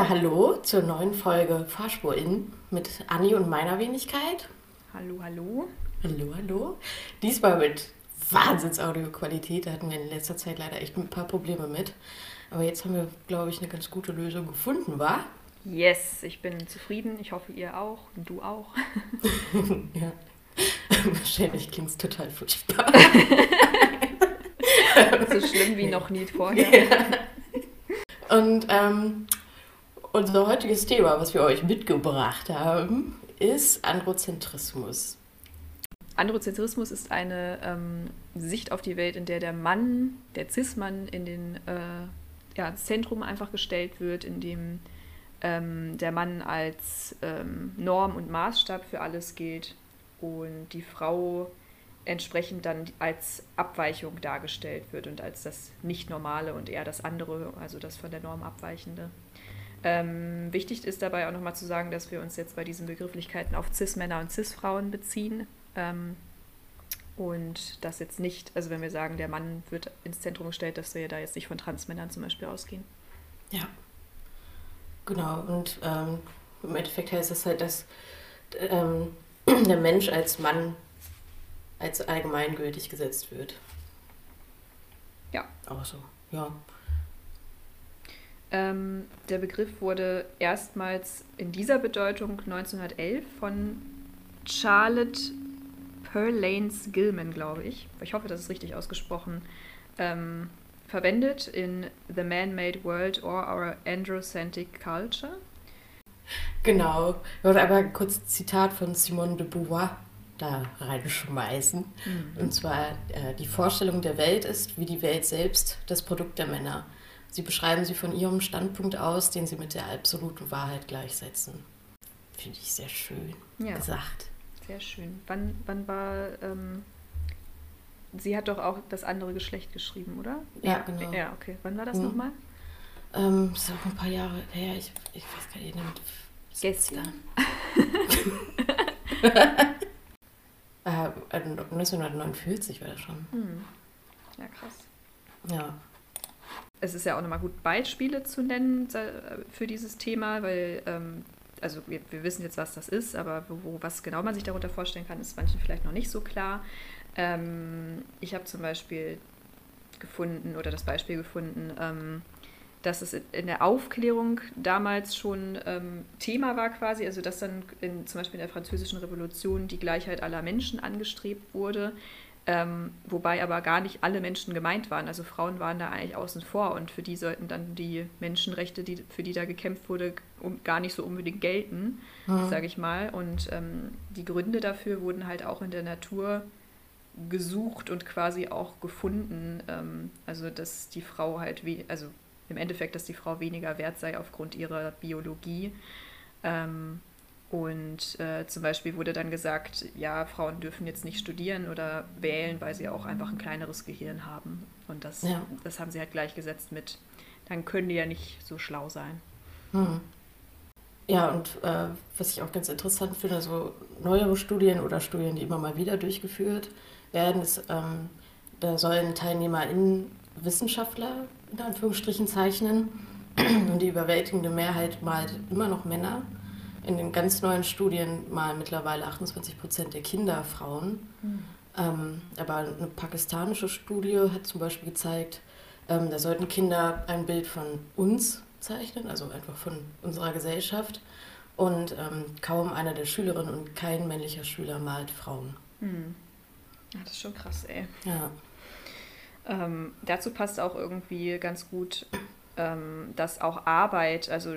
Ja, hallo zur neuen Folge Fahrspur in mit Anni und meiner Wenigkeit. Hallo, hallo. Hallo, hallo. Diesmal mit Wahnsinns-Audioqualität. Da hatten wir in letzter Zeit leider echt ein paar Probleme mit. Aber jetzt haben wir, glaube ich, eine ganz gute Lösung gefunden, wa? Yes, ich bin zufrieden. Ich hoffe, ihr auch und du auch. Ja. Wahrscheinlich klingt es total furchtbar. So schlimm wie noch nie vorher. Ja. Und unser heutiges Thema, was wir euch mitgebracht haben, ist Androzentrismus. Androzentrismus ist eine Sicht auf die Welt, in der der Mann, der Cis-Mann, ins Zentrum einfach gestellt wird, in dem der Mann als Norm und Maßstab für alles gilt und die Frau entsprechend dann als Abweichung dargestellt wird und als das Nicht-Normale und eher das andere, also das von der Norm Abweichende. Wichtig ist dabei auch nochmal zu sagen, dass wir uns jetzt bei diesen Begrifflichkeiten auf Cis-Männer und Cis-Frauen beziehen. Und das jetzt nicht, also wenn wir sagen, der Mann wird ins Zentrum gestellt, dass wir da jetzt nicht von Transmännern zum Beispiel ausgehen. Ja, genau. Und im Endeffekt heißt das halt, dass der Mensch als Mann als allgemeingültig gesetzt wird. Ja. Auch so, ja. Der Begriff wurde erstmals in dieser Bedeutung 1911 von Charlotte Perlanes Gilman, glaube ich hoffe, das ist richtig ausgesprochen, verwendet in The Man-Made World or Our Androcentric Culture. Genau. Ich wollte aber kurz ein Zitat von Simone de Beauvoir da reinschmeißen. Mhm. Und zwar, die Vorstellung der Welt ist, wie die Welt selbst, das Produkt der Männer. Sie beschreiben sie von ihrem Standpunkt aus, den sie mit der absoluten Wahrheit gleichsetzen. Finde ich sehr schön gesagt. Sehr schön. Wann war... sie hat doch auch das andere Geschlecht geschrieben, oder? Ja, genau. Ja, okay. Wann war das nochmal? Ist auch ein paar Jahre her. Ich weiß gar nicht. Gestern. 1949 war das schon. Ja, krass. Ja. Es ist ja auch nochmal gut, Beispiele zu nennen für dieses Thema, weil, also wir wissen jetzt, was das ist, aber was genau man sich darunter vorstellen kann, ist manchen vielleicht noch nicht so klar. Ich habe zum Beispiel das Beispiel gefunden, dass es in der Aufklärung damals schon Thema war quasi, also dass dann zum Beispiel in der Französischen Revolution die Gleichheit aller Menschen angestrebt wurde, wobei aber gar nicht alle Menschen gemeint waren. Also Frauen waren da eigentlich außen vor und für die sollten dann die Menschenrechte, für die da gekämpft wurde, gar nicht so unbedingt gelten, sage ich mal. Und die Gründe dafür wurden halt auch in der Natur gesucht und quasi auch gefunden. Also dass die Frau halt, also im Endeffekt, dass die Frau weniger wert sei aufgrund ihrer Biologie. Zum Beispiel wurde dann gesagt, ja, Frauen dürfen jetzt nicht studieren oder wählen, weil sie auch einfach ein kleineres Gehirn haben. Und das haben sie halt gleichgesetzt mit, dann können die ja nicht so schlau sein. Ja, und was ich auch ganz interessant finde, so neuere Studien oder Studien, die immer mal wieder durchgeführt werden, ist, da sollen TeilnehmerInnen Wissenschaftler in Anführungsstrichen zeichnen und die überwältigende Mehrheit malt immer noch Männer. In den ganz neuen Studien malen mittlerweile 28% der Kinder Frauen. Aber eine pakistanische Studie hat zum Beispiel gezeigt, da sollten Kinder ein Bild von uns zeichnen, also einfach von unserer Gesellschaft. Und kaum einer der Schülerinnen und kein männlicher Schüler malt Frauen. Ja, das ist schon krass, ey. Ja. Dazu passt auch irgendwie ganz gut, dass auch Arbeit, also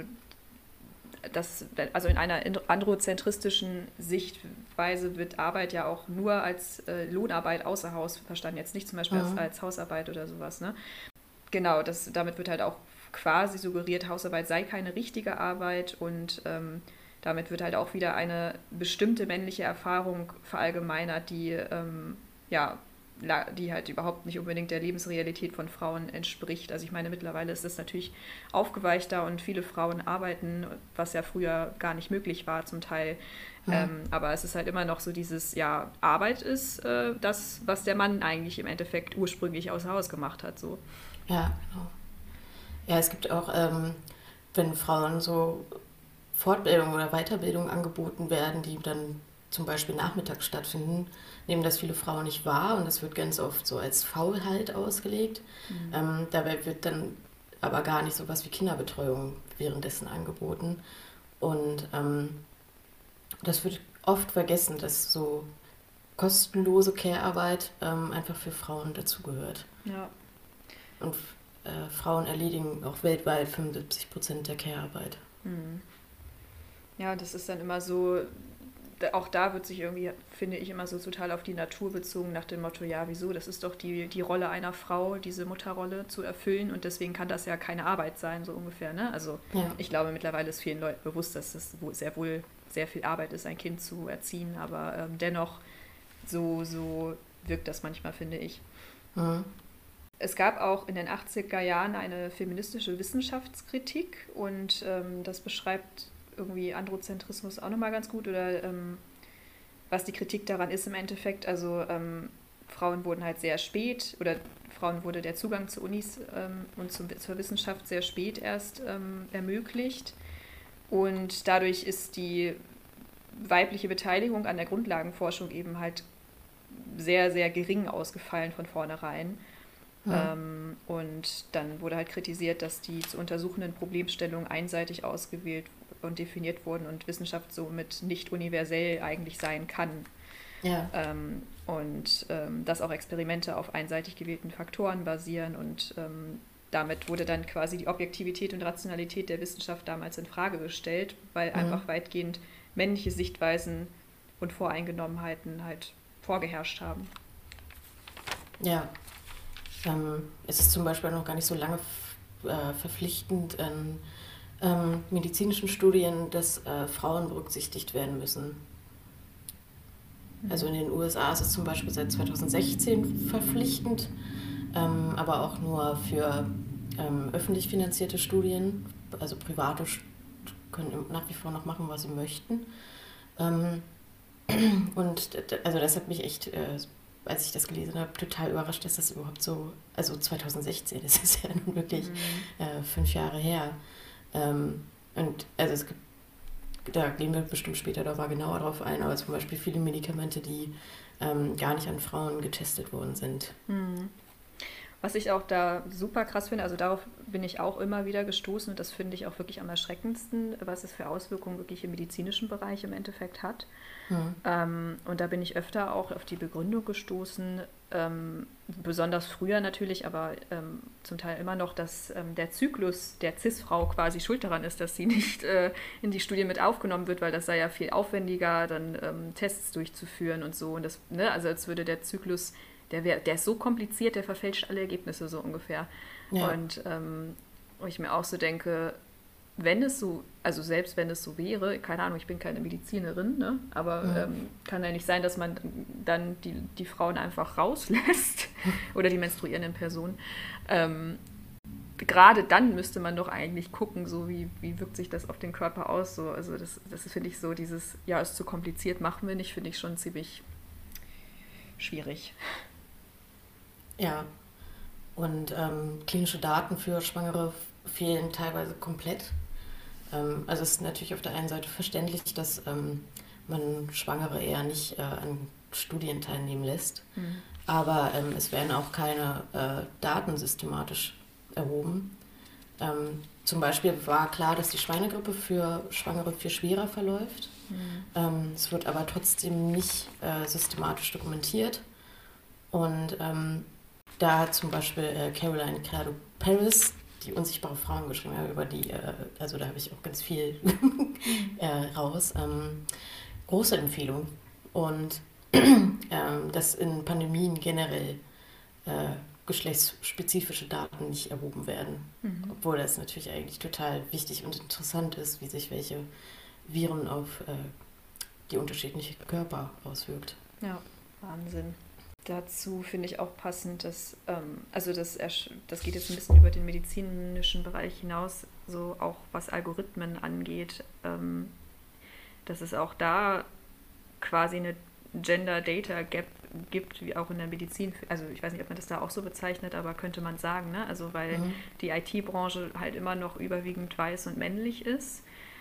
in einer androzentristischen Sichtweise wird Arbeit ja auch nur als Lohnarbeit außer Haus verstanden, jetzt nicht zum Beispiel als Hausarbeit oder sowas, ne? Genau, damit wird halt auch quasi suggeriert, Hausarbeit sei keine richtige Arbeit und damit wird halt auch wieder eine bestimmte männliche Erfahrung verallgemeinert, die halt überhaupt nicht unbedingt der Lebensrealität von Frauen entspricht. Also ich meine, mittlerweile ist das natürlich aufgeweichter und viele Frauen arbeiten, was ja früher gar nicht möglich war zum Teil. Aber es ist halt immer noch so dieses, ja, Arbeit ist das, was der Mann eigentlich im Endeffekt ursprünglich außer Haus gemacht hat. So. Ja, genau. Ja, es gibt auch wenn Frauen so Fortbildung oder Weiterbildung angeboten werden, die dann zum Beispiel nachmittags stattfinden, nehmen das viele Frauen nicht wahr und das wird ganz oft so als Faulheit ausgelegt. Dabei wird dann aber gar nicht so was wie Kinderbetreuung währenddessen angeboten. Und das wird oft vergessen, dass so kostenlose Care-Arbeit einfach für Frauen dazugehört. Ja. Und Frauen erledigen auch weltweit 75% der Care-Arbeit. Ja, das ist dann immer so, auch da wird sich irgendwie, finde ich, immer so total auf die Natur bezogen, nach dem Motto, ja, wieso, das ist doch die Rolle einer Frau, diese Mutterrolle zu erfüllen und deswegen kann das ja keine Arbeit sein, so ungefähr, ne? Also ich glaube, mittlerweile ist vielen Leuten bewusst, dass es wohl sehr viel Arbeit ist, ein Kind zu erziehen, aber dennoch so wirkt das manchmal, finde ich. Es gab auch in den 80er Jahren eine feministische Wissenschaftskritik und das beschreibt irgendwie Androzentrismus auch nochmal ganz gut oder was die Kritik daran ist im Endeffekt. Also Frauen wurden halt sehr spät oder Frauen wurde der Zugang zu Unis und zur Wissenschaft sehr spät erst ermöglicht und dadurch ist die weibliche Beteiligung an der Grundlagenforschung eben halt sehr, sehr gering ausgefallen von vornherein. Und dann wurde halt kritisiert, dass die zu untersuchenden Problemstellungen einseitig ausgewählt und definiert wurden und Wissenschaft somit nicht universell eigentlich sein kann. Ja. Dass auch Experimente auf einseitig gewählten Faktoren basieren und damit wurde dann quasi die Objektivität und Rationalität der Wissenschaft damals in Frage gestellt, weil einfach weitgehend männliche Sichtweisen und Voreingenommenheiten halt vorgeherrscht haben. Ja. Es ist zum Beispiel noch gar nicht so lange verpflichtend in medizinischen Studien, dass Frauen berücksichtigt werden müssen. Also in den USA ist es zum Beispiel seit 2016 verpflichtend, aber auch nur für öffentlich finanzierte Studien. Also Private können nach wie vor noch machen, was sie möchten. Und also das hat mich echt, als ich das gelesen habe, total überrascht, dass das überhaupt so, also 2016, das ist ja nun wirklich 5 Jahre her. Und also es gibt, da gehen wir bestimmt später da mal genauer drauf ein, aber zum Beispiel viele Medikamente, die gar nicht an Frauen getestet worden sind. Was ich auch da super krass finde, also darauf bin ich auch immer wieder gestoßen und das finde ich auch wirklich am erschreckendsten, was es für Auswirkungen wirklich im medizinischen Bereich im Endeffekt hat. Und da bin ich öfter auch auf die Begründung gestoßen, besonders früher natürlich, aber zum Teil immer noch, dass der Zyklus der Cis-Frau quasi schuld daran ist, dass sie nicht in die Studie mit aufgenommen wird, weil das sei ja viel aufwendiger, dann Tests durchzuführen und so. Und das, ne, also als würde der Zyklus, der ist so kompliziert, der verfälscht alle Ergebnisse so ungefähr. Ja. Und wo ich mir auch so denke, wenn es so, also selbst wenn es so wäre, keine Ahnung, ich bin keine Medizinerin, ne? Aber kann ja nicht sein, dass man dann die Frauen einfach rauslässt oder die menstruierenden Personen. Gerade dann müsste man doch eigentlich gucken, so wie wirkt sich das auf den Körper aus. So. Also das finde ich so, dieses, ja, ist zu kompliziert, machen wir nicht, finde ich schon ziemlich schwierig. Ja, und klinische Daten für Schwangere fehlen teilweise komplett. Also es ist natürlich auf der einen Seite verständlich, dass man Schwangere eher nicht an Studien teilnehmen lässt, aber es werden auch keine Daten systematisch erhoben. Zum Beispiel war klar, dass die Schweinegrippe für Schwangere viel schwerer verläuft. Es wird aber trotzdem nicht systematisch dokumentiert. Und da hat zum Beispiel Caroline Criado-Perez die unsichtbare Frauen geschrieben, über die, also da habe ich auch ganz viel raus. Große Empfehlung. Und dass in Pandemien generell geschlechtsspezifische Daten nicht erhoben werden. Obwohl das natürlich eigentlich total wichtig und interessant ist, wie sich welche Viren auf die unterschiedlichen Körper auswirkt. Ja, Wahnsinn. Dazu finde ich auch passend, dass, also das geht jetzt ein bisschen über den medizinischen Bereich hinaus, so auch was Algorithmen angeht, dass es auch da quasi eine Gender Data Gap gibt, wie auch in der Medizin. Also ich weiß nicht, ob man das da auch so bezeichnet, aber könnte man sagen, ne? Also weil die IT-Branche halt immer noch überwiegend weiß und männlich ist,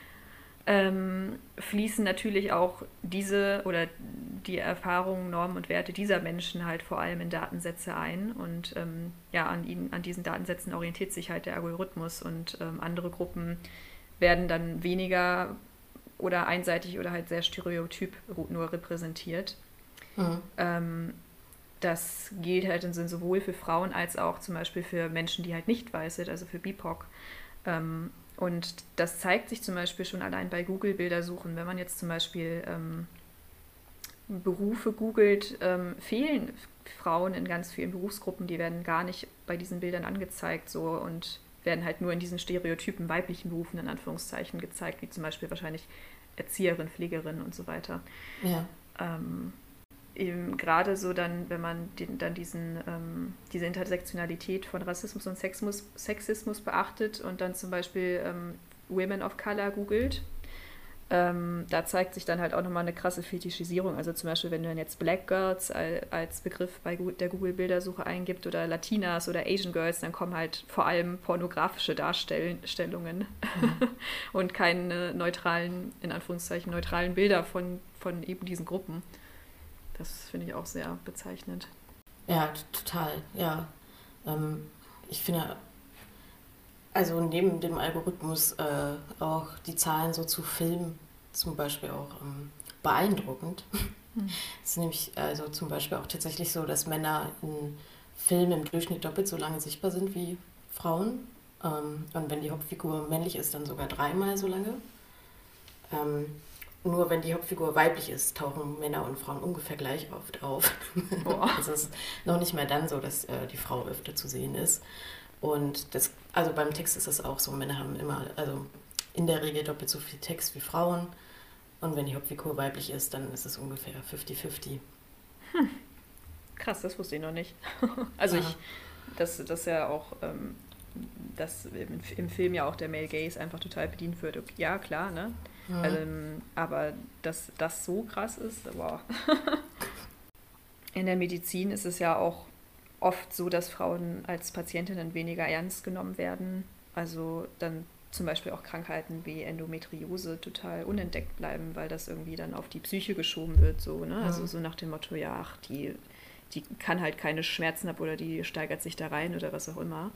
fließen natürlich auch diese oder die Erfahrungen, Normen und Werte dieser Menschen halt vor allem in Datensätze ein. Und an diesen Datensätzen orientiert sich halt der Algorithmus und andere Gruppen werden dann weniger oder einseitig oder halt sehr stereotyp nur repräsentiert. Das gilt halt sowohl für Frauen als auch zum Beispiel für Menschen, die halt nicht weiß sind, also für BIPOC. Und das zeigt sich zum Beispiel schon allein bei Google-Bildersuchen. Wenn man jetzt zum Beispiel Berufe googelt, fehlen Frauen in ganz vielen Berufsgruppen, die werden gar nicht bei diesen Bildern angezeigt so und werden halt nur in diesen stereotypen weiblichen Berufen in Anführungszeichen gezeigt, wie zum Beispiel wahrscheinlich Erzieherin, Pflegerin und so weiter. Ja. Eben gerade so dann, wenn man diese Intersektionalität von Rassismus und Sexismus beachtet und dann zum Beispiel Women of Color googelt, da zeigt sich dann halt auch nochmal eine krasse Fetischisierung. Also zum Beispiel, wenn du dann jetzt Black Girls als Begriff bei der Google-Bildersuche eingibt oder Latinas oder Asian Girls, dann kommen halt vor allem pornografische Darstellungen und keine in Anführungszeichen, neutralen Bilder von eben diesen Gruppen. Das finde ich auch sehr bezeichnend. Ja, total, ja. Ich finde, also neben dem Algorithmus auch die Zahlen so zu Filmen zum Beispiel auch beeindruckend. Es ist nämlich also zum Beispiel auch tatsächlich so, dass Männer in Filmen im Durchschnitt doppelt so lange sichtbar sind wie Frauen. Und wenn die Hauptfigur männlich ist, dann sogar 3-mal so lange. Nur wenn die Hauptfigur weiblich ist, tauchen Männer und Frauen ungefähr gleich oft auf. Also es ist noch nicht mehr dann so, dass die Frau öfter zu sehen ist. Und also beim Text ist es auch so, Männer haben immer, also in der Regel doppelt so viel Text wie Frauen. Und wenn die Hauptfigur weiblich ist, dann ist es ungefähr 50-50. Krass, das wusste ich noch nicht. Also das ja auch, dass im Film ja auch der Male Gaze einfach total bedient wird. Okay, ja, klar, ne? Aber dass das so krass ist, wow. In der Medizin ist es ja auch oft so, dass Frauen als Patientinnen weniger ernst genommen werden. Also dann zum Beispiel auch Krankheiten wie Endometriose total unentdeckt bleiben, weil das irgendwie dann auf die Psyche geschoben wird. So, ne? Also so nach dem Motto, ja, ach, die kann halt keine Schmerzen ab oder die steigert sich da rein oder was auch immer.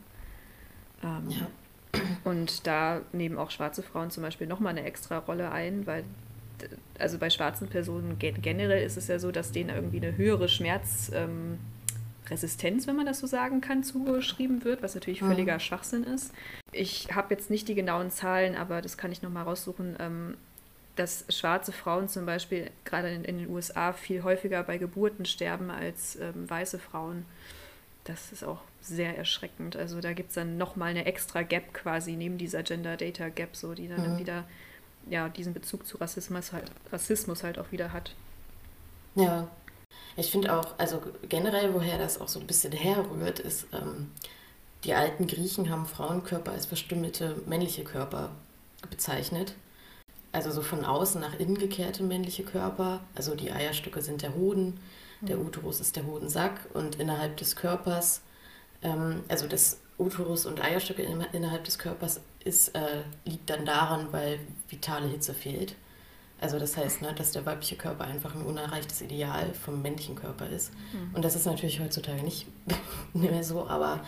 Und da nehmen auch schwarze Frauen zum Beispiel nochmal eine extra Rolle ein, weil also bei schwarzen Personen generell ist es ja so, dass denen irgendwie eine höhere Schmerzresistenz, wenn man das so sagen kann, zugeschrieben wird, was natürlich völliger Schwachsinn ist. Ich habe jetzt nicht die genauen Zahlen, aber das kann ich nochmal raussuchen, dass schwarze Frauen zum Beispiel gerade in den USA viel häufiger bei Geburten sterben als weiße Frauen. Das ist auch sehr erschreckend. Also da gibt es dann nochmal eine extra Gap quasi neben dieser Gender Data Gap, so, die dann wieder diesen Bezug zu Rassismus halt auch wieder hat. Ja, ich finde auch, also generell, woher das auch so ein bisschen herrührt, ist, die alten Griechen haben Frauenkörper als verstümmelte männliche Körper bezeichnet. Also so von außen nach innen gekehrte männliche Körper. Also die Eierstöcke sind der Hoden, der Uterus ist der Hodensack und innerhalb des Körpers, also das Uterus und Eierstöcke innerhalb des Körpers liegt dann daran, weil vitale Hitze fehlt. Also das heißt, ne, dass der weibliche Körper einfach ein unerreichtes Ideal vom männlichen Körper ist. Und das ist natürlich heutzutage nicht mehr so, aber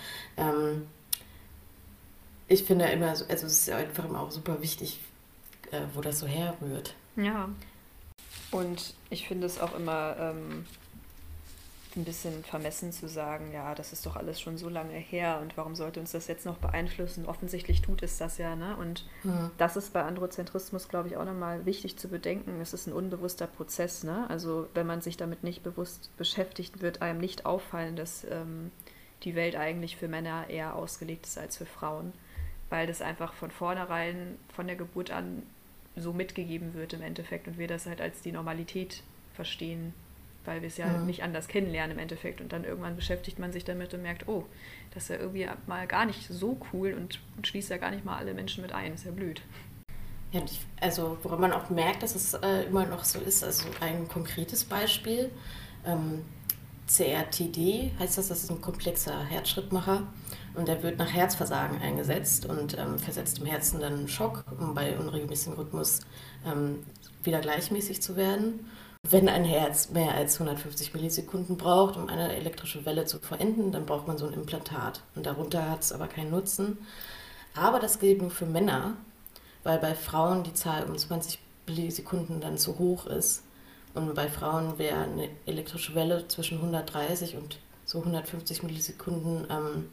ich finde immer, also es ist einfach immer auch super wichtig, wo das so herrührt. Ja. Und ich finde es auch immer ein bisschen vermessen zu sagen, ja, das ist doch alles schon so lange her und warum sollte uns das jetzt noch beeinflussen? Offensichtlich tut es das ja, ne? Und das ist bei Androzentrismus, glaube ich, auch nochmal wichtig zu bedenken. Es ist ein unbewusster Prozess, ne? Also wenn man sich damit nicht bewusst beschäftigt, wird einem nicht auffallen, dass die Welt eigentlich für Männer eher ausgelegt ist als für Frauen, weil das einfach von vornherein, von der Geburt an so mitgegeben wird im Endeffekt und wir das halt als die Normalität verstehen, weil wir es ja nicht anders kennenlernen im Endeffekt. Und dann irgendwann beschäftigt man sich damit und merkt, oh, das ist ja irgendwie mal gar nicht so cool und schließt ja gar nicht mal alle Menschen mit ein. Ist ja blöd. Ja, also woran man auch merkt, dass es immer noch so ist, also ein konkretes Beispiel. CRTD heißt das ist ein komplexer Herzschrittmacher und der wird nach Herzversagen eingesetzt und versetzt dem Herzen dann einen Schock, um bei unregelmäßigem Rhythmus wieder gleichmäßig zu werden. Wenn ein Herz mehr als 150 Millisekunden braucht, um eine elektrische Welle zu vollenden, dann braucht man so ein Implantat. Und darunter hat es aber keinen Nutzen. Aber das gilt nur für Männer, weil bei Frauen die Zahl um 20 Millisekunden dann zu hoch ist. Und bei Frauen wäre eine elektrische Welle zwischen 130 und so 150 Millisekunden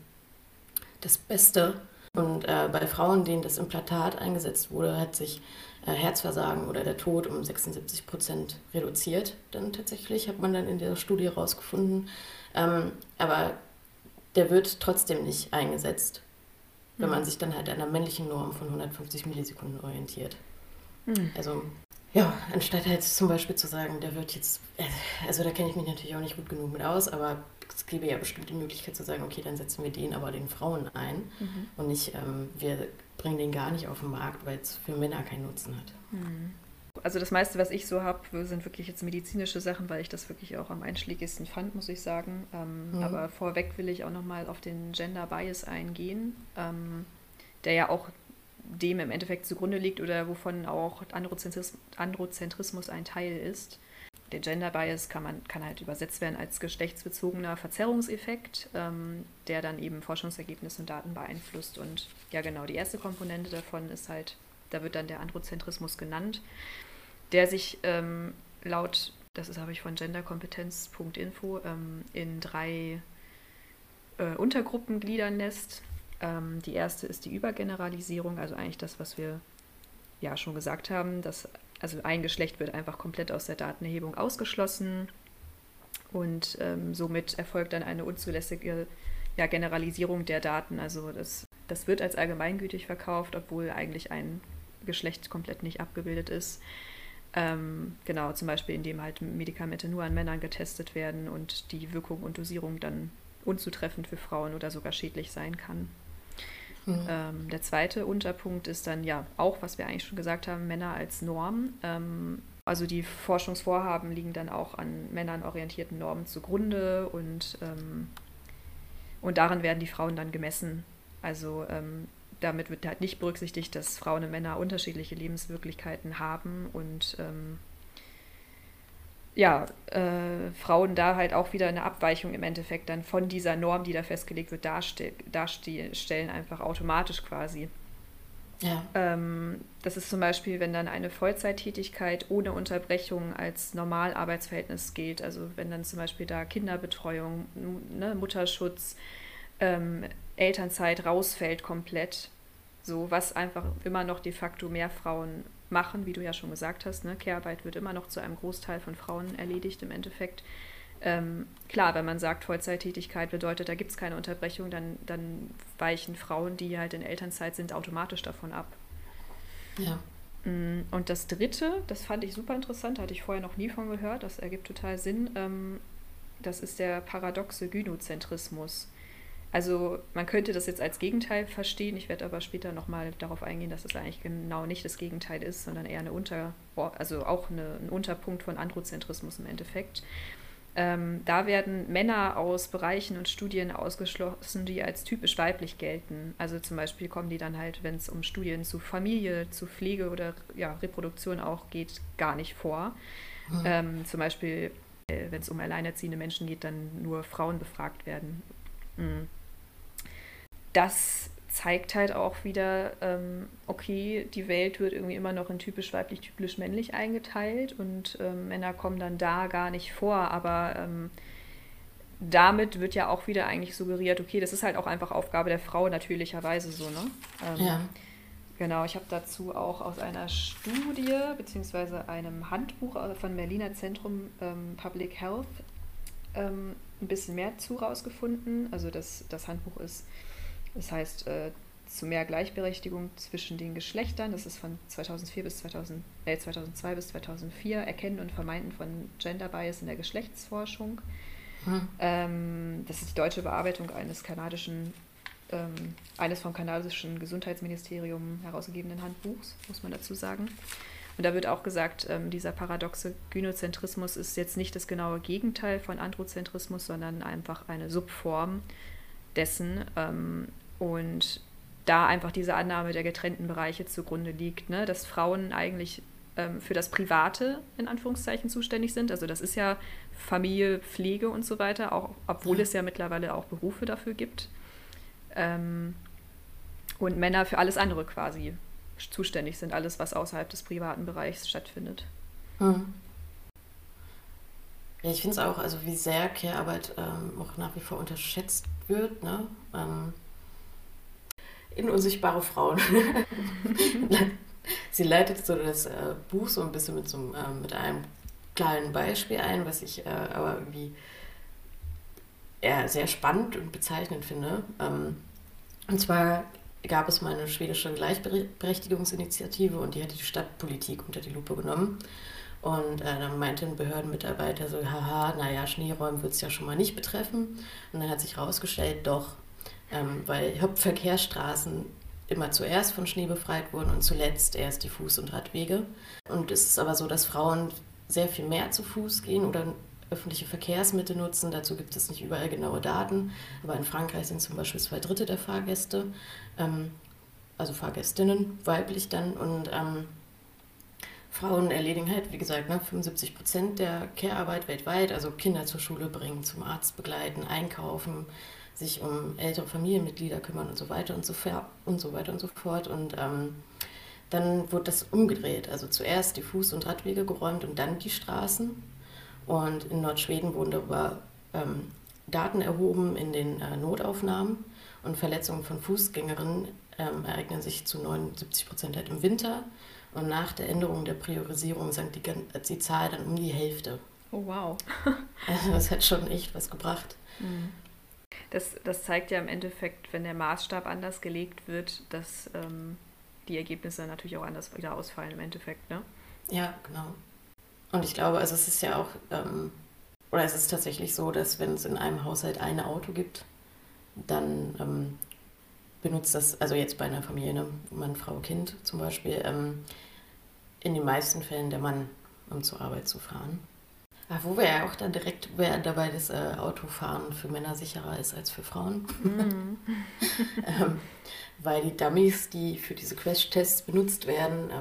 das Beste. Und bei Frauen, denen das Implantat eingesetzt wurde, hat sich Herzversagen oder der Tod um 76% reduziert. Dann tatsächlich hat man dann in der Studie herausgefunden. Aber der wird trotzdem nicht eingesetzt, wenn man sich dann halt an einer männlichen Norm von 150 Millisekunden orientiert. Also ja, anstatt halt zum Beispiel zu sagen, der wird jetzt, also da kenne ich mich natürlich auch nicht gut genug mit aus, aber es gäbe ja bestimmt die Möglichkeit zu sagen, okay, dann setzen wir den aber den Frauen ein und nicht, wir bringen den gar nicht auf den Markt, weil es für Männer keinen Nutzen hat. Also das meiste, was ich so habe, sind wirklich jetzt medizinische Sachen, weil ich das wirklich auch am einschlägigsten fand, muss ich sagen. Aber vorweg will ich auch nochmal auf den Gender Bias eingehen, der ja auch dem im Endeffekt zugrunde liegt oder wovon auch Androzentrismus ein Teil ist. Der Gender Bias kann halt übersetzt werden als geschlechtsbezogener Verzerrungseffekt, der dann eben Forschungsergebnisse und Daten beeinflusst. Und ja genau, die erste Komponente davon ist halt, da wird dann der Androzentrismus genannt, der sich laut, habe ich von genderkompetenz.info, in 3 Untergruppen gliedern lässt. Die erste ist die Übergeneralisierung, also eigentlich das, was wir ja schon gesagt haben, dass also ein Geschlecht wird einfach komplett aus der Datenerhebung ausgeschlossen und somit erfolgt dann eine unzulässige Generalisierung der Daten. Also das wird als allgemeingültig verkauft, obwohl eigentlich ein Geschlecht komplett nicht abgebildet ist. Genau, zum Beispiel indem halt Medikamente nur an Männern getestet werden und die Wirkung und Dosierung dann unzutreffend für Frauen oder sogar schädlich sein kann. Der zweite Unterpunkt ist dann ja auch, was wir eigentlich schon gesagt haben, Männer als Norm. Also die Forschungsvorhaben liegen dann auch an Männern orientierten Normen zugrunde und darin werden die Frauen dann gemessen. Also damit wird halt nicht berücksichtigt, dass Frauen und Männer unterschiedliche Lebenswirklichkeiten haben und Frauen da halt auch wieder eine Abweichung im Endeffekt dann von dieser Norm, die da festgelegt wird, darstellen einfach automatisch quasi. Ja. Das ist zum Beispiel, wenn dann eine Vollzeittätigkeit ohne Unterbrechung als Normalarbeitsverhältnis gilt, also wenn dann zum Beispiel da Kinderbetreuung, Mutterschutz, Elternzeit rausfällt komplett, so was einfach immer noch de facto mehr Frauen machen, wie du ja schon gesagt hast, ne? Care-Arbeit wird immer noch zu einem Großteil von Frauen erledigt im Endeffekt. Klar, wenn man sagt, Vollzeittätigkeit bedeutet, da gibt es keine Unterbrechung, dann weichen Frauen, die halt in Elternzeit sind, automatisch davon ab. Ja. Und das Dritte, das fand ich super interessant, hatte ich vorher noch nie von gehört, das ergibt total Sinn, das ist der paradoxe Gynozentrismus. Also man könnte das jetzt als Gegenteil verstehen, ich werde aber später nochmal darauf eingehen, dass das eigentlich genau nicht das Gegenteil ist, sondern eher ein Unterpunkt von Androzentrismus im Endeffekt. Da werden Männer aus Bereichen und Studien ausgeschlossen, die als typisch weiblich gelten. Also zum Beispiel kommen die dann halt, wenn es um Studien zu Familie, zu Pflege oder Reproduktion auch geht, gar nicht vor. Zum Beispiel, wenn es um alleinerziehende Menschen geht, dann nur Frauen befragt werden. Das zeigt halt auch wieder, okay, die Welt wird irgendwie immer noch in typisch weiblich, typisch männlich eingeteilt und Männer kommen dann da gar nicht vor, aber damit wird ja auch wieder eigentlich suggeriert, okay, das ist halt auch einfach Aufgabe der Frau natürlicherweise so, ne? Ja. Genau, ich habe dazu auch aus einer Studie beziehungsweise einem Handbuch von Berliner Zentrum Public Health ein bisschen mehr zu rausgefunden. Also das Handbuch heißt zu mehr Gleichberechtigung zwischen den Geschlechtern. Das ist von 2002 bis 2004, Erkennen und Vermeiden von Gender Bias in der Geschlechtsforschung. Das ist die deutsche Bearbeitung eines vom kanadischen Gesundheitsministerium herausgegebenen Handbuchs, muss man dazu sagen. Und da wird auch gesagt, dieser paradoxe Gynozentrismus ist jetzt nicht das genaue Gegenteil von Androzentrismus, sondern einfach eine Subform dessen. Und da einfach diese Annahme der getrennten Bereiche zugrunde liegt, ne? Dass Frauen eigentlich für das Private in Anführungszeichen zuständig sind. Also das ist ja Familie, Pflege und so weiter, auch obwohl es ja mittlerweile auch Berufe dafür gibt. Und Männer für alles andere quasi zuständig sind, alles, was außerhalb des privaten Bereichs stattfindet. Mhm. Ja, ich finde es auch, also wie sehr Care-Arbeit auch nach wie vor unterschätzt wird, ne? In unsichtbare Frauen. Sie leitet so das Buch so ein bisschen mit einem kleinen Beispiel ein, was ich aber irgendwie sehr spannend und bezeichnend finde. Und zwar gab es mal eine schwedische Gleichberechtigungsinitiative und die hat die Stadtpolitik unter die Lupe genommen. Und dann meinte ein Behördenmitarbeiter so, haha, naja, Schneeräumen wird es ja schon mal nicht betreffen. Und dann hat sich herausgestellt, doch, weil Hauptverkehrsstraßen immer zuerst von Schnee befreit wurden und zuletzt erst die Fuß- und Radwege. Und es ist aber so, dass Frauen sehr viel mehr zu Fuß gehen oder öffentliche Verkehrsmittel nutzen. Dazu gibt es nicht überall genaue Daten. Aber in Frankreich sind zum Beispiel 2/3 der Fahrgäste, also Fahrgästinnen, weiblich dann. Und Frauen erledigen halt, wie gesagt, 75% der Care-Arbeit weltweit. Also Kinder zur Schule bringen, zum Arzt begleiten, einkaufen, sich um ältere Familienmitglieder kümmern und so weiter und so fort. Und dann wurde das umgedreht. Also zuerst die Fuß- und Radwege geräumt und dann die Straßen. Und in Nordschweden wurden darüber Daten erhoben in den Notaufnahmen. Und Verletzungen von Fußgängerinnen ereignen sich zu 79% halt im Winter. Und nach der Änderung der Priorisierung sank die Zahl dann um die Hälfte. Oh, wow. Also das hat schon echt was gebracht. Mhm. Das zeigt ja im Endeffekt, wenn der Maßstab anders gelegt wird, dass die Ergebnisse natürlich auch anders wieder ausfallen im Endeffekt, ne? Ja, genau. Und ich glaube, also es ist ja auch, oder es ist tatsächlich so, dass wenn es in einem Haushalt ein Auto gibt, dann benutzt das, also jetzt bei einer Familie, ne, Mann, Frau, Kind zum Beispiel, in den meisten Fällen der Mann, um zur Arbeit zu fahren. Wo wir ja auch dann direkt dabei, dass Autofahren für Männer sicherer ist als für Frauen. Mhm. Weil die Dummies, die für diese Crash-Tests benutzt werden,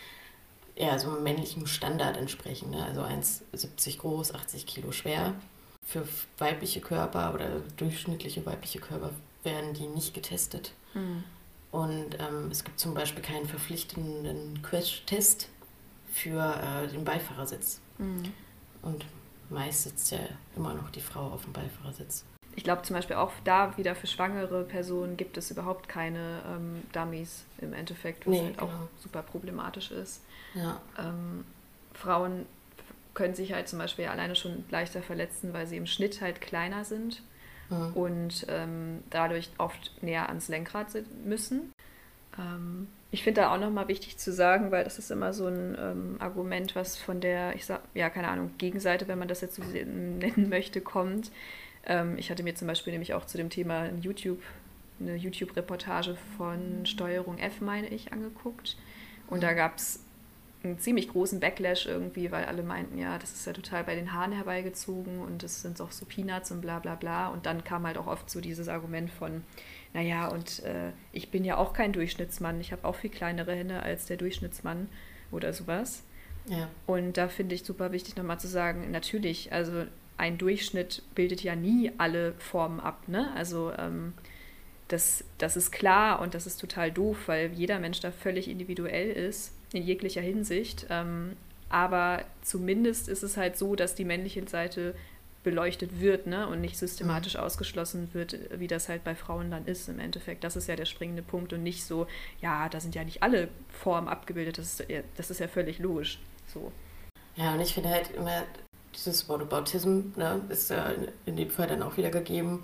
so einem männlichen Standard entsprechen. Ne? Also 1,70 groß, 80 Kilo schwer. Für weibliche Körper oder durchschnittliche weibliche Körper werden die nicht getestet. Mhm. Und es gibt zum Beispiel keinen verpflichtenden Crash-Test für den Beifahrersitz. Mhm. Und meist sitzt ja immer noch die Frau auf dem Beifahrersitz. Ich glaube zum Beispiel auch da wieder für schwangere Personen gibt es überhaupt keine Dummies im Endeffekt, was halt auch super problematisch ist. Ja. Frauen können sich halt zum Beispiel alleine schon leichter verletzen, weil sie im Schnitt halt kleiner sind und dadurch oft näher ans Lenkrad müssen. Ich finde da auch nochmal wichtig zu sagen, weil das ist immer so ein Argument, was von der, keine Ahnung, Gegenseite, wenn man das jetzt so nennen möchte, kommt. Ich hatte mir zum Beispiel nämlich auch zu dem Thema eine YouTube-Reportage von Steuerung F, meine ich, angeguckt. Und da gab es einen ziemlich großen Backlash irgendwie, weil alle meinten, ja, das ist ja total bei den Haaren herbeigezogen und das sind auch so Peanuts und bla bla bla. Und dann kam halt auch oft so dieses Argument von, naja, und ich bin ja auch kein Durchschnittsmann, ich habe auch viel kleinere Hände als der Durchschnittsmann oder sowas. Ja. Und da finde ich super wichtig nochmal zu sagen, natürlich, also ein Durchschnitt bildet ja nie alle Formen ab, ne? Also das ist klar und das ist total doof, weil jeder Mensch da völlig individuell ist, in jeglicher Hinsicht. Aber zumindest ist es halt so, dass die männliche Seite beleuchtet wird, ne? Und nicht systematisch ausgeschlossen wird, wie das halt bei Frauen dann ist im Endeffekt. Das ist ja der springende Punkt und nicht so, ja, da sind ja nicht alle Formen abgebildet, das ist ja völlig logisch. So. Ja, und ich finde halt immer, dieses Whataboutism, ne, ist ja in dem Fall dann auch wieder gegeben,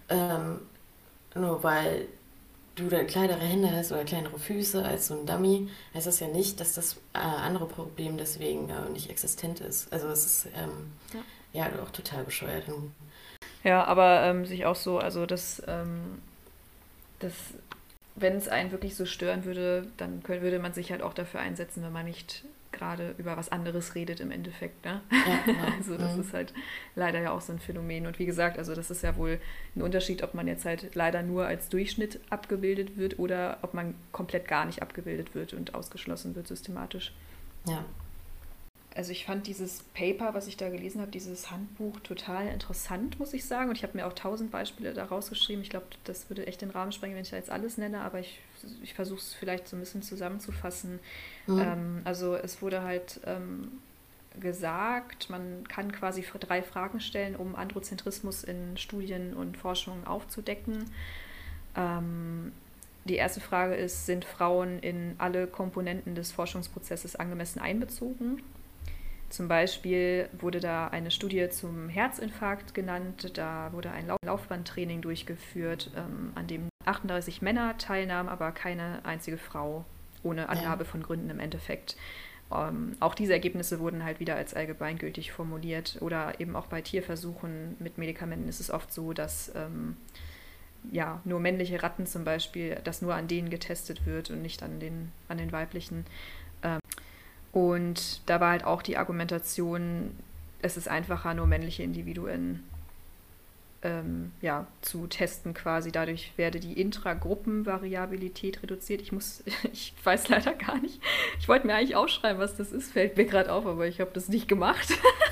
nur weil du dann kleinere Hände hast oder kleinere Füße als so ein Dummy, heißt das ja nicht, dass das andere Problem deswegen nicht existent ist. Also es ist auch total bescheuert. Ja, aber sich auch so, also das wenn es einen wirklich so stören würde, dann würde man sich halt auch dafür einsetzen, wenn man nicht gerade über was anderes redet im Endeffekt. Ne? Ja, genau. Also das ist halt leider ja auch so ein Phänomen. Und wie gesagt, also das ist ja wohl ein Unterschied, ob man jetzt halt leider nur als Durchschnitt abgebildet wird oder ob man komplett gar nicht abgebildet wird und ausgeschlossen wird systematisch. Ja. Also ich fand dieses Paper, was ich da gelesen habe, dieses Handbuch total interessant, muss ich sagen. Und ich habe mir auch 1000 Beispiele da rausgeschrieben. Ich glaube, das würde echt den Rahmen sprengen, wenn ich da jetzt alles nenne, aber ich versuche es vielleicht so ein bisschen zusammenzufassen. Also es wurde halt gesagt, man kann quasi 3 Fragen stellen, um Androzentrismus in Studien und Forschung aufzudecken. Die erste Frage ist, sind Frauen in alle Komponenten des Forschungsprozesses angemessen einbezogen? Zum Beispiel wurde da eine Studie zum Herzinfarkt genannt. Da wurde ein Laufbahntraining durchgeführt, an dem 38 Männer teilnahmen, aber keine einzige Frau, ohne Angabe von Gründen im Endeffekt. Auch diese Ergebnisse wurden halt wieder als allgemeingültig formuliert. Oder eben auch bei Tierversuchen mit Medikamenten ist es oft so, dass nur männliche Ratten zum Beispiel, dass nur an denen getestet wird und nicht an den weiblichen. Und da war halt auch die Argumentation, es ist einfacher, nur männliche Individuen zu testen quasi. Dadurch werde die Intragruppenvariabilität reduziert. Ich weiß leider gar nicht. Ich wollte mir eigentlich aufschreiben, was das ist, fällt mir gerade auf, aber ich habe das nicht gemacht.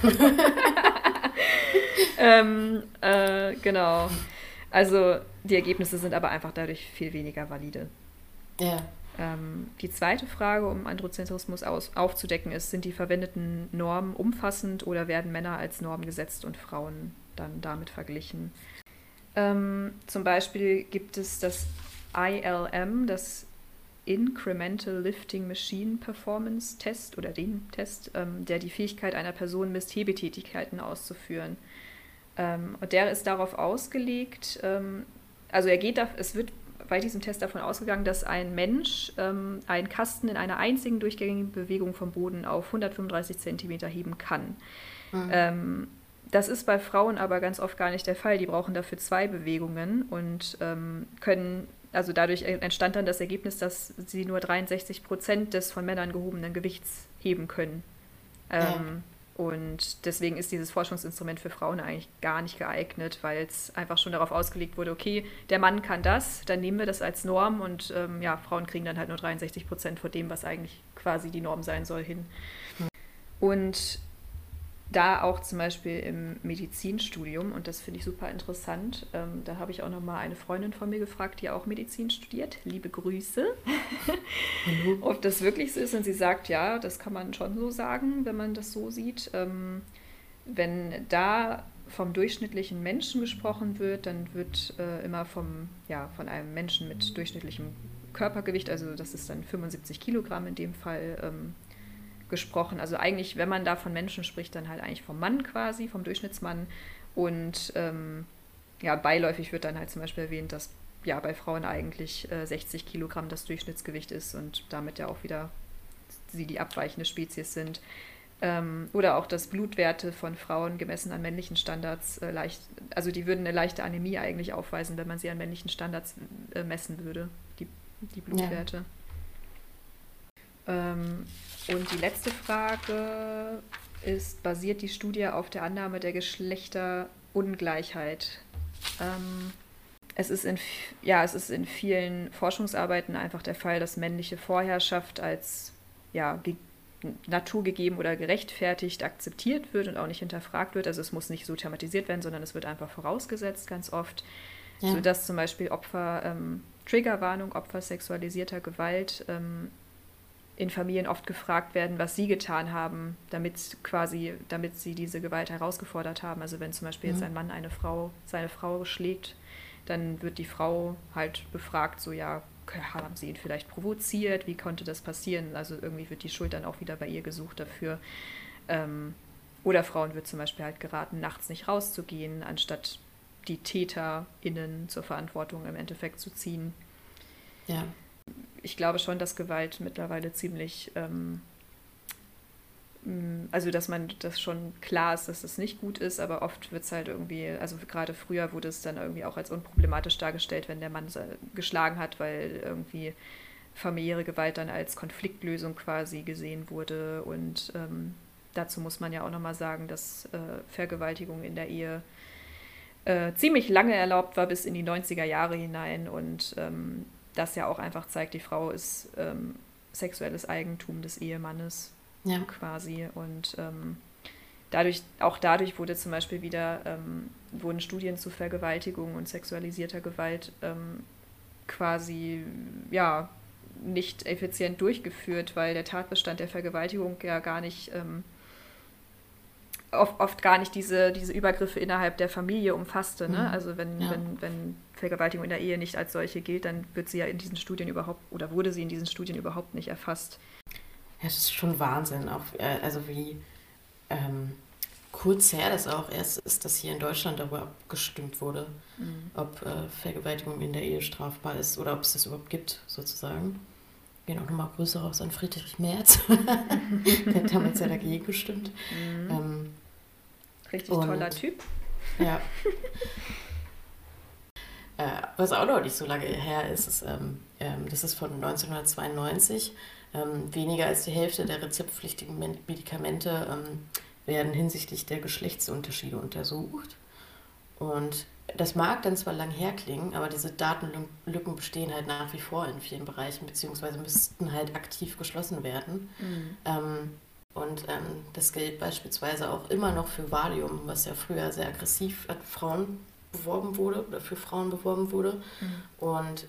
Genau. Also die Ergebnisse sind aber einfach dadurch viel weniger valide. Ja. Die zweite Frage, um Androzentrismus aufzudecken, ist, sind die verwendeten Normen umfassend oder werden Männer als Norm gesetzt und Frauen dann damit verglichen? Zum Beispiel gibt es das ILM, das Incremental Lifting Machine Performance Test oder den Test, der die Fähigkeit einer Person misst, Hebetätigkeiten auszuführen. Und der ist darauf ausgelegt, also es wird bei diesem Test davon ausgegangen, dass ein Mensch einen Kasten in einer einzigen durchgängigen Bewegung vom Boden auf 135 cm heben kann. Das ist bei Frauen aber ganz oft gar nicht der Fall. Die brauchen dafür 2 Bewegungen und also dadurch entstand dann das Ergebnis, dass sie nur 63% des von Männern gehobenen Gewichts heben können. Und deswegen ist dieses Forschungsinstrument für Frauen eigentlich gar nicht geeignet, weil es einfach schon darauf ausgelegt wurde, okay, der Mann kann das, dann nehmen wir das als Norm und Frauen kriegen dann halt nur 63% von dem, was eigentlich quasi die Norm sein soll, hin. Und da auch zum Beispiel im Medizinstudium, und das finde ich super interessant, da habe ich auch nochmal eine Freundin von mir gefragt, die auch Medizin studiert, liebe Grüße, ob das wirklich so ist. Und sie sagt, ja, das kann man schon so sagen, wenn man das so sieht. Wenn da vom durchschnittlichen Menschen gesprochen wird, dann wird immer von einem Menschen mit durchschnittlichem Körpergewicht, also das ist dann 75 Kilogramm in dem Fall, gesprochen. Also eigentlich, wenn man da von Menschen spricht, dann halt eigentlich vom Mann quasi, vom Durchschnittsmann. Und beiläufig wird dann halt zum Beispiel erwähnt, dass bei Frauen eigentlich 60 Kilogramm das Durchschnittsgewicht ist und damit ja auch wieder sie die abweichende Spezies sind. Oder auch, dass Blutwerte von Frauen gemessen an männlichen Standards die würden eine leichte Anämie eigentlich aufweisen, wenn man sie an männlichen Standards messen würde, die Blutwerte. Und die letzte Frage ist, basiert die Studie auf der Annahme der Geschlechterungleichheit? Es ist in vielen Forschungsarbeiten einfach der Fall, dass männliche Vorherrschaft als naturgegeben oder gerechtfertigt akzeptiert wird und auch nicht hinterfragt wird. Also es muss nicht so thematisiert werden, sondern es wird einfach vorausgesetzt ganz oft, sodass zum Beispiel Triggerwarnung, Opfer sexualisierter Gewalt in Familien oft gefragt werden, was sie getan haben, damit sie diese Gewalt herausgefordert haben. Also wenn zum Beispiel jetzt ein Mann seine Frau schlägt, dann wird die Frau halt befragt, so haben sie ihn vielleicht provoziert, wie konnte das passieren? Also irgendwie wird die Schuld dann auch wieder bei ihr gesucht dafür. Oder Frauen wird zum Beispiel halt geraten, nachts nicht rauszugehen, anstatt die TäterInnen zur Verantwortung im Endeffekt zu ziehen. Ja. Ich glaube schon, dass Gewalt mittlerweile ziemlich, dass man das schon klar ist, dass das nicht gut ist, aber oft wird es halt irgendwie, also gerade früher wurde es dann irgendwie auch als unproblematisch dargestellt, wenn der Mann geschlagen hat, weil irgendwie familiäre Gewalt dann als Konfliktlösung quasi gesehen wurde. Und dazu muss man ja auch nochmal sagen, dass Vergewaltigung in der Ehe ziemlich lange erlaubt war, bis in die 90er Jahre hinein. Und das ja auch einfach zeigt, die Frau ist sexuelles Eigentum des Ehemannes quasi. Und dadurch wurde zum Beispiel wurden Studien zu Vergewaltigung und sexualisierter Gewalt quasi, ja, nicht effizient durchgeführt, weil der Tatbestand der Vergewaltigung ja gar nicht, oft gar nicht diese Übergriffe innerhalb der Familie umfasste. Ne? Also wenn Vergewaltigung in der Ehe nicht als solche gilt, dann wird sie ja in diesen Studien wurde sie in diesen Studien überhaupt nicht erfasst. Ja, das ist schon Wahnsinn, auch also wie kurz her das auch erst ist, dass hier in Deutschland darüber abgestimmt wurde, ob Vergewaltigung in der Ehe strafbar ist oder ob es das überhaupt gibt, sozusagen. Gehen auch nochmal Grüße raus an Friedrich Merz. Der hat damals ja dagegen gestimmt. Richtig toller Typ. Ja. Was auch noch nicht so lange her ist, das ist von 1992. Weniger als die Hälfte der rezeptpflichtigen Medikamente werden hinsichtlich der Geschlechtsunterschiede untersucht. Und das mag dann zwar lang herklingen, aber diese Datenlücken bestehen halt nach wie vor in vielen Bereichen, beziehungsweise müssten halt aktiv geschlossen werden. Das gilt beispielsweise auch immer noch für Valium, was ja früher sehr aggressiv an Frauen beworben wurde oder für Frauen beworben wurde. Und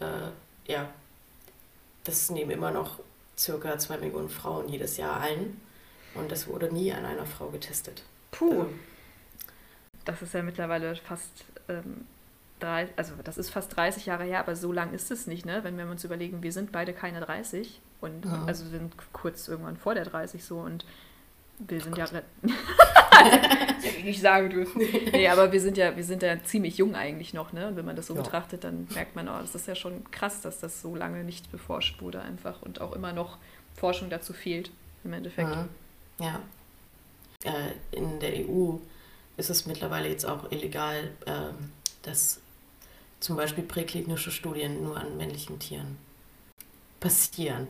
das nehmen immer noch circa 2 Millionen Frauen jedes Jahr ein. Und das wurde nie an einer Frau getestet. Puh. Das ist ja mittlerweile fast das ist fast 30 Jahre her, aber so lang ist es nicht, ne? Wenn wir uns überlegen, wir sind beide keine 30 und also sind kurz irgendwann vor der 30 so und wir sind das hätte ich nicht sagen dürfen. Nee, aber wir sind ja ziemlich jung eigentlich noch, ne? Und wenn man das so betrachtet, dann merkt man, das ist ja schon krass, dass das so lange nicht beforscht wurde einfach und auch immer noch Forschung dazu fehlt im Endeffekt. Ja. In der EU ist es mittlerweile jetzt auch illegal, dass zum Beispiel präklinische Studien nur an männlichen Tieren passieren.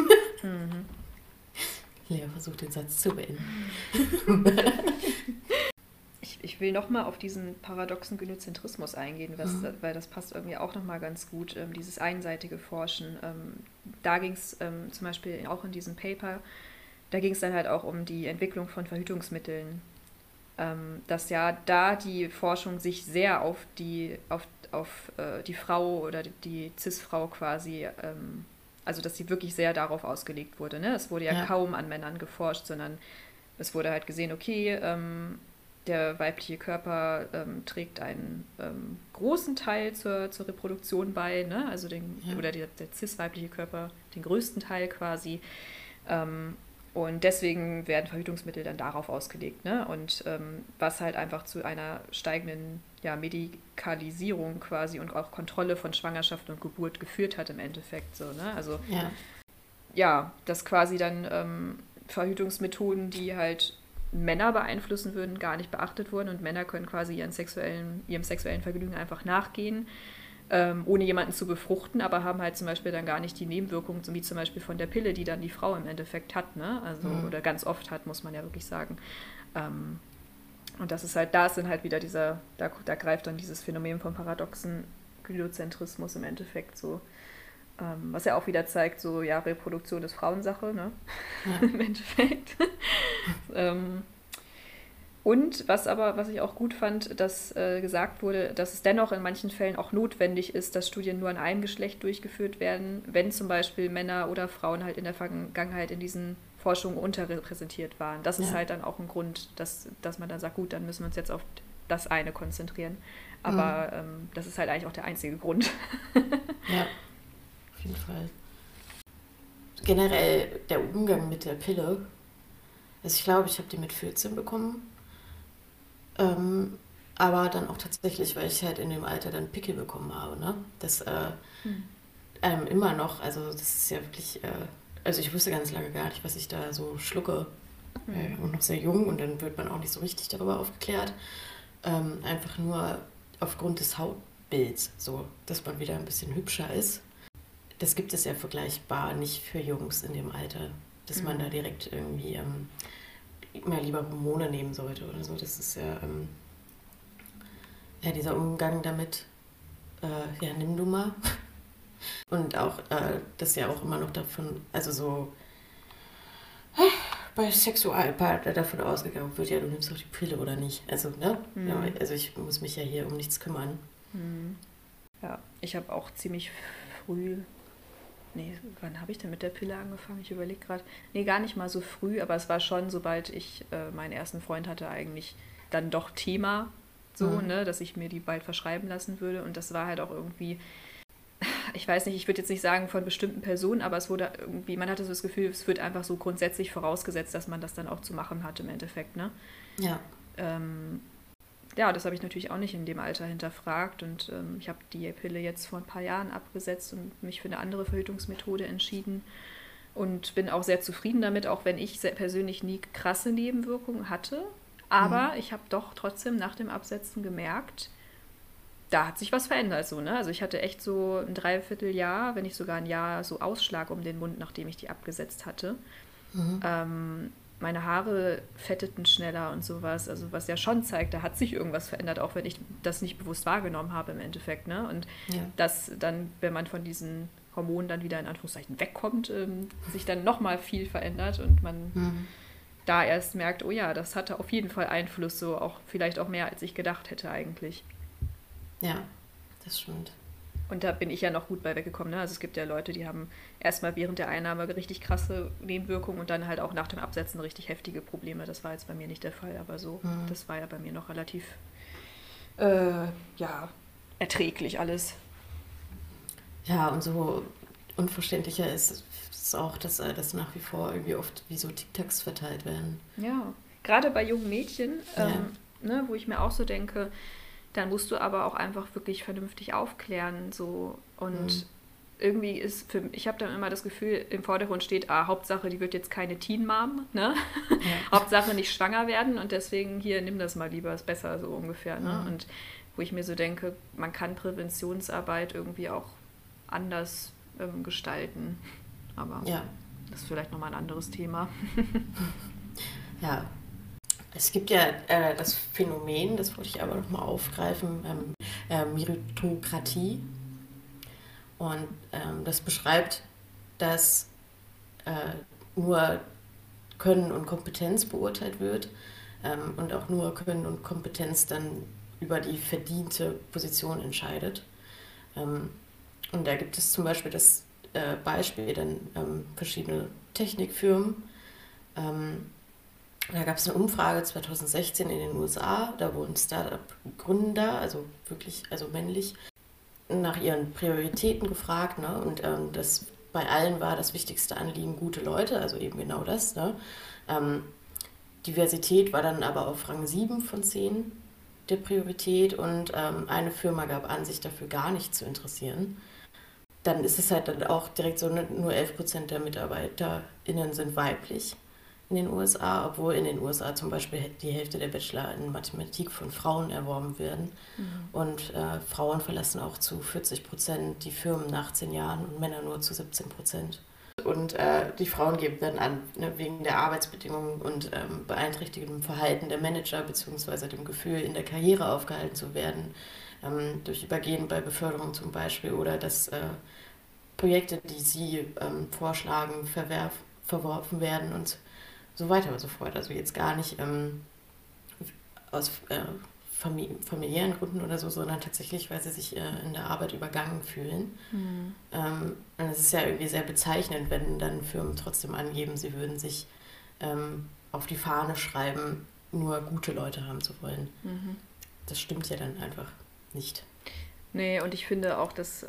Lea versucht den Satz zu beenden. Ich will nochmal auf diesen paradoxen Gynozentrismus eingehen, weil das passt irgendwie auch nochmal ganz gut, dieses einseitige Forschen. Da ging es zum Beispiel auch in diesem Paper, da ging es dann halt auch um die Entwicklung von Verhütungsmitteln. Dass ja da die Forschung sich sehr auf die Frau oder die Cis-Frau quasi, also dass sie wirklich sehr darauf ausgelegt wurde. Ne? Es wurde ja kaum an Männern geforscht, sondern es wurde halt gesehen, okay, der weibliche Körper trägt einen großen Teil zur Reproduktion bei, ne? Also oder der cis-weibliche Körper den größten Teil quasi. Und deswegen werden Verhütungsmittel dann darauf ausgelegt. Ne? Und was halt einfach zu einer steigenden Medikalisierung quasi und auch Kontrolle von Schwangerschaft und Geburt geführt hat im Endeffekt. So, ne? Also dass quasi dann Verhütungsmethoden, die halt Männer beeinflussen würden, gar nicht beachtet wurden und Männer können quasi ihrem sexuellen Vergnügen einfach nachgehen, ohne jemanden zu befruchten, aber haben halt zum Beispiel dann gar nicht die Nebenwirkungen, wie zum Beispiel von der Pille, die dann die Frau im Endeffekt hat, ne? Also, oder ganz oft hat, muss man ja wirklich sagen. Und das ist halt, da sind halt wieder da greift dann dieses Phänomen vom paradoxen Gynozentrismus im Endeffekt so, was ja auch wieder zeigt, so, Reproduktion ist Frauensache, ne? Im Endeffekt. Und was ich auch gut fand, dass gesagt wurde, dass es dennoch in manchen Fällen auch notwendig ist, dass Studien nur an einem Geschlecht durchgeführt werden, wenn zum Beispiel Männer oder Frauen halt in der Vergangenheit in diesen Forschungen unterrepräsentiert waren. Das ist halt dann auch ein Grund, dass man dann sagt, gut, dann müssen wir uns jetzt auf das eine konzentrieren. Aber das ist halt eigentlich auch der einzige Grund. Ja, auf jeden Fall. Generell der Umgang mit der Pille. Also ich glaube, ich habe die mit 14 bekommen. Aber dann auch tatsächlich, weil ich halt in dem Alter dann Pickel bekommen habe, ne? Das immer noch, also das ist ja wirklich, also ich wusste ganz lange gar nicht, was ich da so schlucke. Und noch sehr jung und dann wird man auch nicht so richtig darüber aufgeklärt. Einfach nur aufgrund des Hautbilds, so, dass man wieder ein bisschen hübscher ist. das gibt es ja vergleichbar nicht für Jungs in dem Alter, dass man da direkt irgendwie mal lieber Hormone nehmen sollte oder so. Das ist ja, ja dieser Umgang damit, ja, nimm du mal. Und auch, das ja auch immer noch davon, also so bei Sexualpartner davon ausgegangen wird, ja, du nimmst doch die Pille oder nicht. Also, ne? Ja, also ich muss mich ja hier um nichts kümmern. Ja, ich habe auch ziemlich früh, nee, wann habe ich denn mit der Pille angefangen? Ich überlege gerade, nee, gar nicht mal so früh, aber es war schon, sobald ich meinen ersten Freund hatte, eigentlich dann doch Thema, so, ne, dass ich mir die bald verschreiben lassen würde. Und das war halt auch irgendwie, ich weiß nicht, ich würde jetzt nicht sagen von bestimmten Personen, aber es wurde irgendwie, man hatte so das Gefühl, es wird einfach so grundsätzlich vorausgesetzt, dass man das dann auch zu machen hat im Endeffekt, ne? Ja. Ja, das habe ich natürlich auch nicht in dem Alter hinterfragt und ich habe die Pille jetzt vor ein paar Jahren abgesetzt und mich für eine andere Verhütungsmethode entschieden und bin auch sehr zufrieden damit, auch wenn ich persönlich nie krasse Nebenwirkungen hatte. Aber ich habe doch trotzdem nach dem Absetzen gemerkt, da hat sich was verändert so, ne? Also ich hatte echt so ein Dreivierteljahr, wenn nicht sogar ein Jahr, so Ausschlag um den Mund, nachdem ich die abgesetzt hatte. Meine Haare fetteten schneller und sowas, also was ja schon zeigt, da hat sich irgendwas verändert, auch wenn ich das nicht bewusst wahrgenommen habe im Endeffekt, ne? Und dass dann, wenn man von diesen Hormonen dann wieder in Anführungszeichen wegkommt, sich dann nochmal viel verändert und man da erst merkt, oh ja, das hatte auf jeden Fall Einfluss, so auch vielleicht auch mehr, als ich gedacht hätte eigentlich. Ja, das stimmt. Und da bin ich ja noch gut bei weggekommen. Ne? Also es gibt ja Leute, die haben erstmal während der Einnahme richtig krasse Nebenwirkungen und dann halt auch nach dem Absetzen richtig heftige Probleme. Das war jetzt bei mir nicht der Fall, aber so, das war ja bei mir noch relativ ja, erträglich alles. Ja, und so unverständlicher ist es auch, dass das nach wie vor irgendwie oft wie so Tic-Tacs verteilt werden. Ja, gerade bei jungen Mädchen, ne, wo ich mir auch so denke, dann musst du aber auch einfach wirklich vernünftig aufklären. So. Und irgendwie ist ich habe dann immer das Gefühl, im Vordergrund steht, Hauptsache, die wird jetzt keine Teen-Mom, ne? Ja. Hauptsache nicht schwanger werden und deswegen hier, nimm das mal lieber, ist besser, so ungefähr. Ne? Und wo ich mir so denke, man kann Präventionsarbeit irgendwie auch anders gestalten. Aber das ist vielleicht nochmal ein anderes Thema. Ja. Es gibt ja das Phänomen, das wollte ich aber nochmal aufgreifen, Meritokratie. Und das beschreibt, dass nur Können und Kompetenz beurteilt wird und auch nur Können und Kompetenz dann über die verdiente Position entscheidet. Und da gibt es zum Beispiel das Beispiel dann verschiedene Technikfirmen. Da gab es eine Umfrage 2016 in den USA, da wurden Startup-Gründer, also wirklich, also männlich, nach ihren Prioritäten gefragt, ne? Und das bei allen war das wichtigste Anliegen gute Leute, also eben genau das. Ne? Diversität war dann aber auf Rang 7 von 10 der Priorität und eine Firma gab an, sich dafür gar nicht zu interessieren. Dann ist es halt dann auch direkt so, nur 11% der MitarbeiterInnen sind weiblich in den USA, obwohl in den USA zum Beispiel die Hälfte der Bachelor in Mathematik von Frauen erworben werden. Und Frauen verlassen auch zu 40% die Firmen nach 10 Jahren und Männer nur zu 17%. Und die Frauen geben dann an, ne, wegen der Arbeitsbedingungen und beeinträchtigendem Verhalten der Manager bzw. dem Gefühl, in der Karriere aufgehalten zu werden, durch Übergehen bei Beförderung zum Beispiel oder dass Projekte, die sie vorschlagen, verworfen werden und so weiter und so fort. Also jetzt gar nicht aus familiären Gründen oder so, sondern tatsächlich, weil sie sich in der Arbeit übergangen fühlen. Und es ist ja irgendwie sehr bezeichnend, wenn dann Firmen trotzdem angeben, sie würden sich auf die Fahne schreiben, nur gute Leute haben zu wollen. Das stimmt ja dann einfach nicht. Nee, und ich finde auch, dass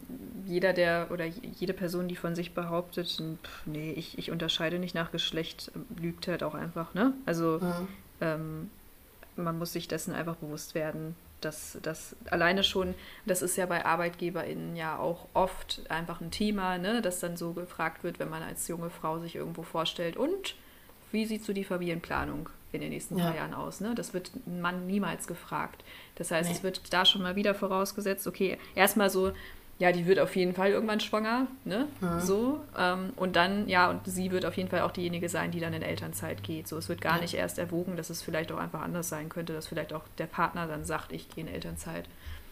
jede Person, die von sich behauptet, nee, ich unterscheide nicht nach Geschlecht, lügt halt auch einfach, ne? Also man muss sich dessen einfach bewusst werden, dass das alleine schon, das ist ja bei ArbeitgeberInnen ja auch oft einfach ein Thema, ne? Dass dann so gefragt wird, wenn man als junge Frau sich irgendwo vorstellt, und wie sieht so die Familienplanung in den nächsten paar Jahren aus? Ne? Das wird ein Mann niemals gefragt. Das heißt, es wird da schon mal wieder vorausgesetzt, okay, erstmal so ja, die wird auf jeden Fall irgendwann schwanger, ne? So. Und dann, ja, und sie wird auf jeden Fall auch diejenige sein, die dann in Elternzeit geht. So, es wird gar nicht erst erwogen, dass es vielleicht auch einfach anders sein könnte, dass vielleicht auch der Partner dann sagt, ich gehe in Elternzeit.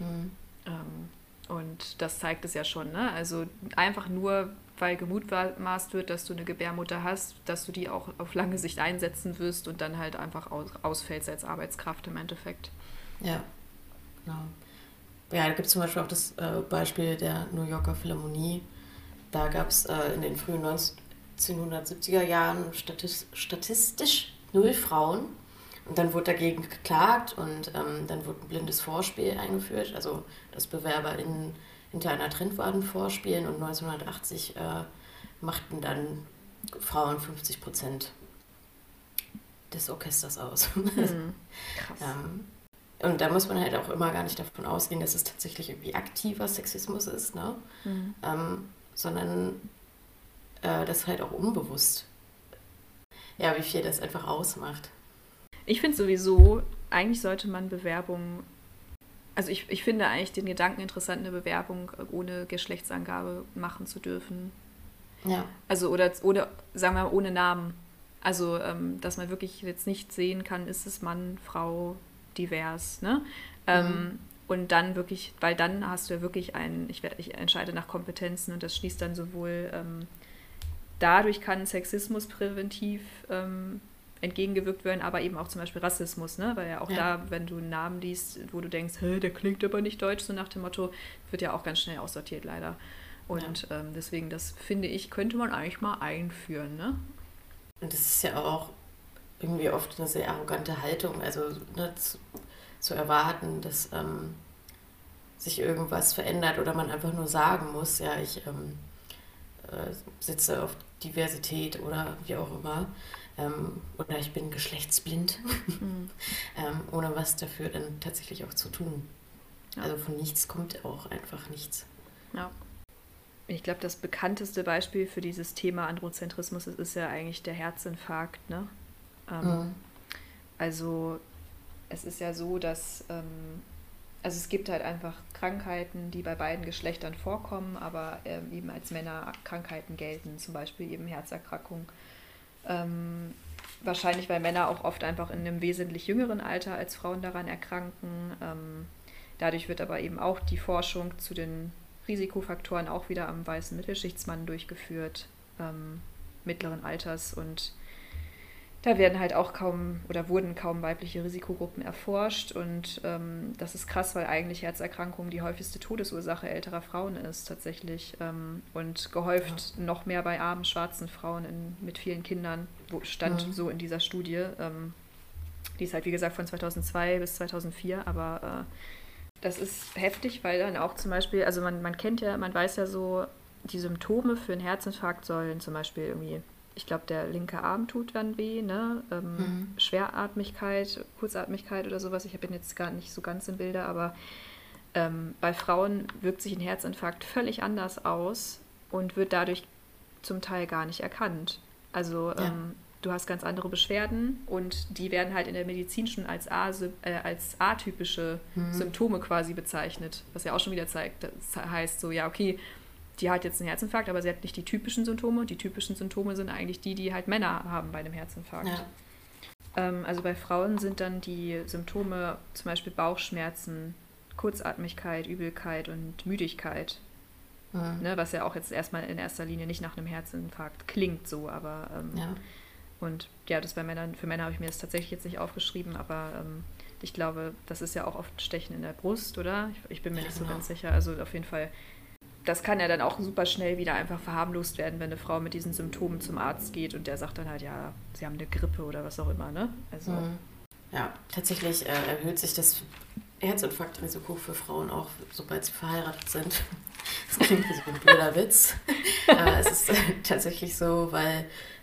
Und das zeigt es ja schon, ne? Also einfach nur, weil gemutmaßt wird, dass du eine Gebärmutter hast, dass du die auch auf lange Sicht einsetzen wirst und dann halt einfach ausfällst als Arbeitskraft im Endeffekt. Ja, genau. Ja, da gibt es zum Beispiel auch das Beispiel der New Yorker Philharmonie. Da gab es in den frühen 1970er Jahren statistisch 0 Frauen. Und dann wurde dagegen geklagt und dann wurde ein blindes Vorspiel eingeführt, also dass BewerberInnen hinter einer Trennwand vorspielen, und 1980 machten dann Frauen 50% des Orchesters aus. Krass. Und da muss man halt auch immer gar nicht davon ausgehen, dass es tatsächlich irgendwie aktiver Sexismus ist, ne? Sondern das halt auch unbewusst. Ja, wie viel das einfach ausmacht. Ich finde sowieso, eigentlich sollte man Bewerbungen, also ich finde eigentlich den Gedanken interessant, eine Bewerbung ohne Geschlechtsangabe machen zu dürfen. Ja. Also oder sagen wir mal, ohne Namen. Also, dass man wirklich jetzt nicht sehen kann, ist es Mann, Frau, divers, ne? Und dann wirklich, weil dann hast du ja wirklich ich entscheide nach Kompetenzen, und das schließt dann sowohl, dadurch kann Sexismus präventiv entgegengewirkt werden, aber eben auch zum Beispiel Rassismus, ne? Weil ja auch da, wenn du einen Namen liest, wo du denkst, der klingt aber nicht deutsch, so nach dem Motto, wird ja auch ganz schnell aussortiert, leider. Und deswegen, das finde ich, könnte man eigentlich mal einführen, ne? Und das ist ja auch irgendwie oft eine sehr arrogante Haltung, also ne, zu erwarten, dass sich irgendwas verändert oder man einfach nur sagen muss, ja, ich setze auf Diversität oder wie auch immer, oder ich bin geschlechtsblind, ohne was dafür dann tatsächlich auch zu tun. Ja. Also von nichts kommt auch einfach nichts. Ja. Ich glaube, das bekannteste Beispiel für dieses Thema Androzentrismus ist ja eigentlich der Herzinfarkt, ne? Also es ist ja so, dass also es gibt halt einfach Krankheiten, die bei beiden Geschlechtern vorkommen, aber eben als Männerkrankheiten gelten, zum Beispiel eben Herzerkrankung. Wahrscheinlich, weil Männer auch oft einfach in einem wesentlich jüngeren Alter als Frauen daran erkranken. Dadurch wird aber eben auch die Forschung zu den Risikofaktoren auch wieder am weißen Mittelschichtsmann durchgeführt, mittleren Alters, und da werden halt auch wurden kaum weibliche Risikogruppen erforscht, und das ist krass, weil eigentlich Herzerkrankungen die häufigste Todesursache älterer Frauen ist tatsächlich, und gehäuft noch mehr bei armen, schwarzen Frauen mit vielen Kindern, stand so in dieser Studie. Die ist halt wie gesagt von 2002 bis 2004, aber das ist heftig, weil dann auch zum Beispiel, also man weiß ja so, die Symptome für einen Herzinfarkt sollen zum Beispiel irgendwie, ich glaube, der linke Arm tut dann weh, ne? Schweratmigkeit, Kurzatmigkeit oder sowas. Ich bin jetzt gar nicht so ganz im Bilde, aber bei Frauen wirkt sich ein Herzinfarkt völlig anders aus und wird dadurch zum Teil gar nicht erkannt. Also du hast ganz andere Beschwerden, und die werden halt in der Medizin schon als atypische Symptome quasi bezeichnet, was ja auch schon wieder zeigt, das heißt so, ja okay, die hat jetzt einen Herzinfarkt, aber sie hat nicht die typischen Symptome. Die typischen Symptome sind eigentlich die halt Männer haben bei einem Herzinfarkt. Ja. Also bei Frauen sind dann die Symptome zum Beispiel Bauchschmerzen, Kurzatmigkeit, Übelkeit und Müdigkeit. Ne, was ja auch jetzt erstmal in erster Linie nicht nach einem Herzinfarkt klingt so, aber und ja, das für Männer habe ich mir das tatsächlich jetzt nicht aufgeschrieben, aber ich glaube, das ist ja auch oft Stechen in der Brust, oder? Ich bin mir nicht so ganz sicher. Also auf jeden Fall, das kann ja dann auch super schnell wieder einfach verharmlost werden, wenn eine Frau mit diesen Symptomen zum Arzt geht und der sagt dann halt, ja, sie haben eine Grippe oder was auch immer, ne? Also ja, tatsächlich erhöht sich das Herzinfarktrisiko für Frauen auch, sobald sie verheiratet sind. Das klingt wie so ein blöder Witz. Aber es ist tatsächlich so, weil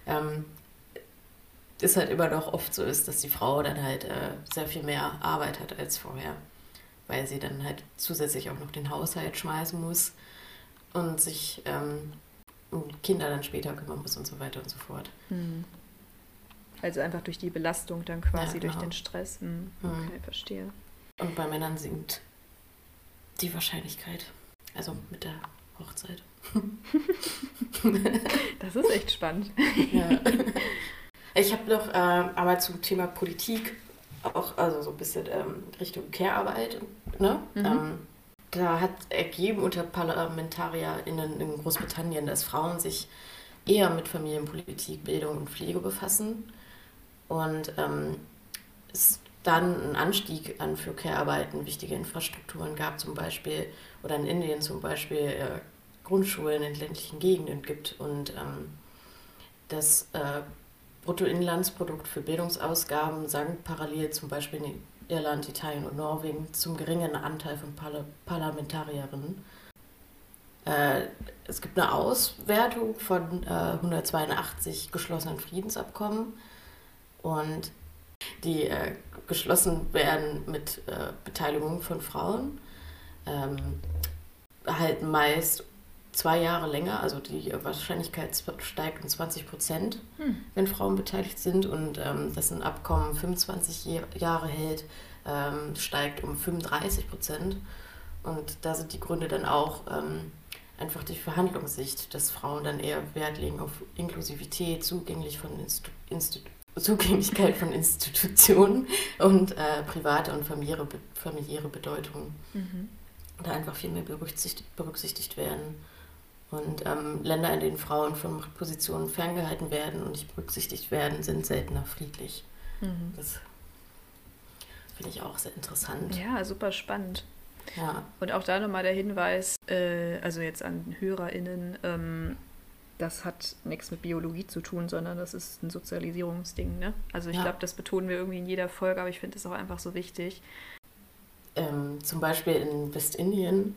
es halt immer noch oft so ist, dass die Frau dann halt sehr viel mehr Arbeit hat als vorher, weil sie dann halt zusätzlich auch noch den Haushalt schmeißen muss und sich um Kinder dann später kümmern muss und so weiter und so fort. Also einfach durch die Belastung dann quasi, durch den Stress. Okay, verstehe. Und bei Männern sinkt die Wahrscheinlichkeit. Also mit der Hochzeit. Das ist echt spannend. Ja. Ich habe noch aber zum Thema Politik auch, also so ein bisschen Richtung Care-Arbeit, ne? Da hat ergeben unter ParlamentarierInnen in Großbritannien, dass Frauen sich eher mit Familienpolitik, Bildung und Pflege befassen. Und es dann einen Anstieg an für Care-Arbeiten wichtige Infrastrukturen gab, zum Beispiel, oder in Indien zum Beispiel Grundschulen in ländlichen Gegenden gibt und das Bruttoinlandsprodukt für Bildungsausgaben sank parallel zum Beispiel in Irland, Italien und Norwegen zum geringen Anteil von Parlamentarierinnen. Es gibt eine Auswertung von 182 geschlossenen Friedensabkommen und die geschlossen werden mit Beteiligung von Frauen, halten meist 2 Jahre länger, also die Wahrscheinlichkeit steigt um 20%, wenn Frauen beteiligt sind, und dass ein Abkommen 25 Jahre hält, steigt um 35%. Und da sind die Gründe dann auch einfach die Verhandlungssicht, dass Frauen dann eher Wert legen auf Inklusivität, Zugänglichkeit von Institutionen und private und familiäre Bedeutung. Da einfach viel mehr berücksichtigt werden. Und Länder, in denen Frauen von Machtpositionen ferngehalten werden und nicht berücksichtigt werden, sind seltener friedlich. Das finde ich auch sehr interessant. Ja, super spannend. Ja. Und auch da nochmal der Hinweis, also jetzt an HörerInnen, das hat nichts mit Biologie zu tun, sondern das ist ein Sozialisierungsding, ne? Also ich glaube, das betonen wir irgendwie in jeder Folge, aber ich finde es auch einfach so wichtig. Zum Beispiel in Westindien,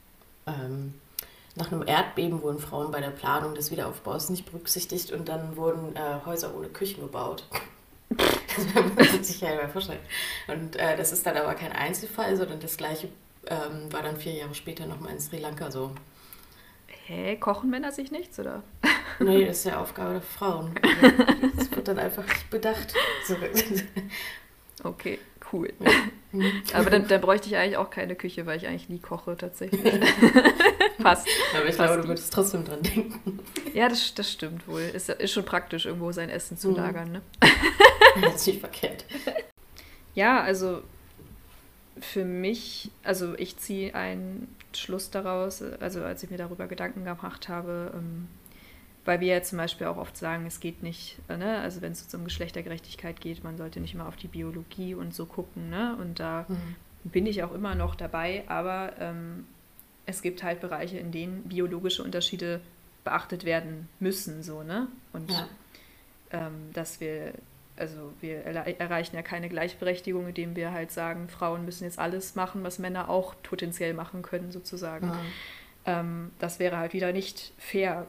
nach einem Erdbeben wurden Frauen bei der Planung des Wiederaufbaus nicht berücksichtigt und dann wurden Häuser ohne Küchen gebaut. Das kann man sich ja vorstellen. Und das ist dann aber kein Einzelfall, sondern das Gleiche war dann 4 Jahre später nochmal in Sri Lanka so. Hä, kochen Männer sich nichts, oder? Nee, das ist ja Aufgabe der Frauen. Das wird dann einfach nicht bedacht. So. Okay, cool. Aber dann bräuchte ich eigentlich auch keine Küche, weil ich eigentlich nie koche tatsächlich. Passt. Aber ich glaube, du würdest trotzdem dran denken. Ja, das stimmt wohl. Ist schon praktisch, irgendwo sein Essen zu lagern, ne? Das ist nicht verkehrt. Ja, also für mich, also ich ziehe einen Schluss daraus, also als ich mir darüber Gedanken gemacht habe, weil wir ja zum Beispiel auch oft sagen, es geht nicht, ne? Also wenn es um Geschlechtergerechtigkeit geht, man sollte nicht immer auf die Biologie und so gucken, ne? Und da bin ich auch immer noch dabei, aber es gibt halt Bereiche, in denen biologische Unterschiede beachtet werden müssen, so, ne? Und dass wir erreichen ja keine Gleichberechtigung, indem wir halt sagen, Frauen müssen jetzt alles machen, was Männer auch potenziell machen können, sozusagen. Das wäre halt wieder nicht fair.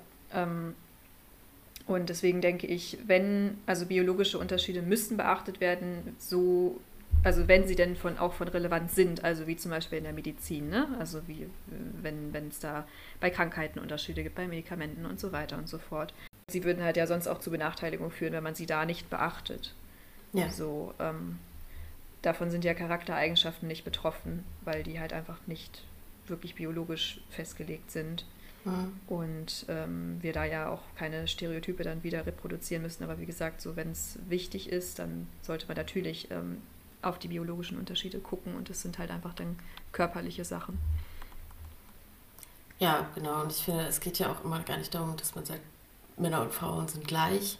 Und deswegen denke ich, also biologische Unterschiede müssen beachtet werden, also wenn sie denn auch von Relevanz sind, also wie zum Beispiel in der Medizin, ne? Also wie wenn es da bei Krankheiten Unterschiede gibt, bei Medikamenten und so weiter und so fort. Sie würden halt ja sonst auch zu Benachteiligung führen, wenn man sie da nicht beachtet. Ja. So, davon sind ja Charaktereigenschaften nicht betroffen, weil die halt einfach nicht wirklich biologisch festgelegt sind. Und wir da ja auch keine Stereotype dann wieder reproduzieren müssen. Aber wie gesagt, so wenn es wichtig ist, dann sollte man natürlich auf die biologischen Unterschiede gucken und das sind halt einfach dann körperliche Sachen. Ja, genau. Und ich finde, es geht ja auch immer gar nicht darum, dass man sagt, Männer und Frauen sind gleich.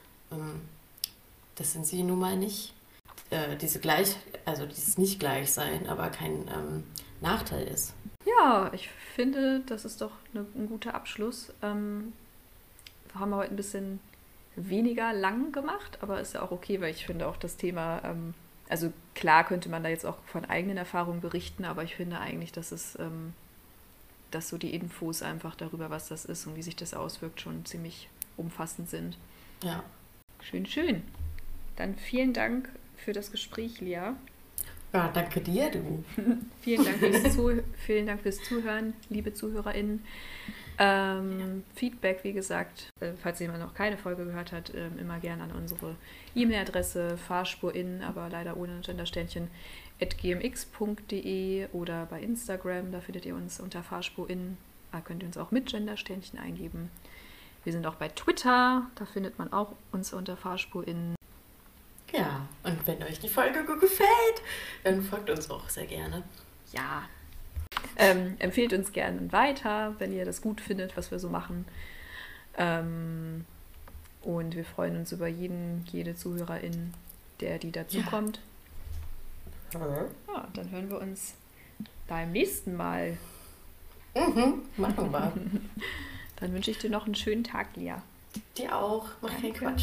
Das sind sie nun mal nicht. Dieses Nicht-Gleichsein, aber kein Nachteil ist. Ja, ich finde, das ist doch ein guter Abschluss. Haben wir heute ein bisschen weniger lang gemacht, aber ist ja auch okay, weil ich finde auch das Thema, also klar könnte man da jetzt auch von eigenen Erfahrungen berichten, aber ich finde eigentlich, dass dass so die Infos einfach darüber, was das ist und wie sich das auswirkt, schon ziemlich umfassend sind. Ja. Schön, schön. Dann vielen Dank für das Gespräch, Lea. Ja, danke dir, du. Vielen Dank fürs Zuhören, liebe ZuhörerInnen. Feedback, wie gesagt, falls jemand noch keine Folge gehört hat, immer gerne an unsere E-Mail-Adresse fahrspurin, aber leider ohne Gendersternchen, @gmx.de oder bei Instagram, da findet ihr uns unter FahrspurInnen. Da könnt ihr uns auch mit Gendersternchen eingeben. Wir sind auch bei Twitter, da findet man auch uns unter FahrspurInnen. Ja, und wenn euch die Folge gut gefällt, dann folgt uns auch sehr gerne. Ja, empfehlt uns gerne weiter, wenn ihr das gut findet, was wir so machen. Und wir freuen uns über jede Zuhörerin, die dazukommt. Ja, dann hören wir uns beim nächsten Mal. Machen wir. Dann wünsche ich dir noch einen schönen Tag, Lia. Dir auch. Mach keinen Quatsch.